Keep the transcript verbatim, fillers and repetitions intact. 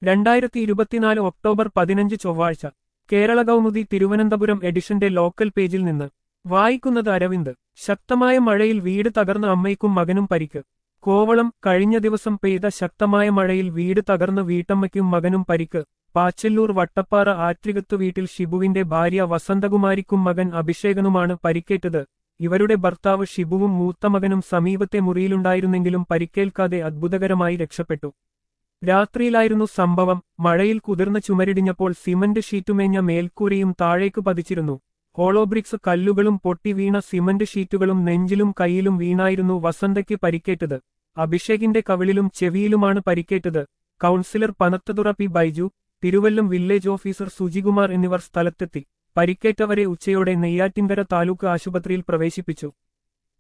രണ്ടായിരത്തി ഇരുപത്തിനാല് ഒക്ടോബർ പതിനഞ്ച് ചൊവ്വാഴ്ച കേരള കൗമുദി തിരുവനന്തപുരം എഡിഷന്റെ ലോക്കൽ പേജിൽ നിന്ന് വായിക്കുന്നത് അരവിന്ദ്. ശക്തമായ മഴയിൽ വീട് തകർന്ന അമ്മയ്ക്കും മകനും പരിക്ക്. കോവളം. കഴിഞ്ഞ ദിവസം പെയ്ത ശക്തമായ മഴയിൽ വീട് തകർന്ന് വീട്ടമ്മയ്ക്കും മകനും പരിക്ക്. പാച്ചല്ലൂർ വട്ടപ്പാറ ആറ്റികത്ത് വീട്ടിൽ ഷിബുവിന്റെ ഭാര്യ വസന്തകുമാരിക്കും മകൻ അഭിഷേകനുമാണ് പരിക്കേറ്റത്. ഇവരുടെ ഭർത്താവ് ഷിബുവും മൂത്തമകനും സമീപത്തെ മുറിയിലുണ്ടായിരുന്നെങ്കിലും പരിക്കേൽക്കാതെ അത്ഭുതകരമായി രക്ഷപ്പെട്ടു. രാത്രിയിലായിരുന്നു സംഭവം. മഴയിൽ കുതിർന്ന ചുമരിടിഞ്ഞപ്പോൾ സിമന്റ് ഷീറ്റുമേഞ്ഞ മേൽക്കൂരയും താഴേക്ക് പതിച്ചിരുന്നു. ഹോളോബ്രിക്സ് കല്ലുകളും പൊട്ടി വീണ സിമന്റ് ഷീറ്റുകളും നെഞ്ചിലും കൈയിലും വീണായിരുന്നു വസന്തയ്ക്ക് പരിക്കേറ്റത്. അഭിഷേകിന്റെ കവിളിലും ചെവിയിലുമാണ് പരിക്കേറ്റത്. Councillor Panathathura P Baiju, Thiruvallam village officer Sujikumar എന്നിവർ സ്ഥലത്തെത്തി. പരിക്കേറ്റവരെ ഉച്ചയോടെ നെയ്യാറ്റിൻകര താലൂക്ക് ആശുപത്രിയിൽ പ്രവേശിപ്പിച്ചു.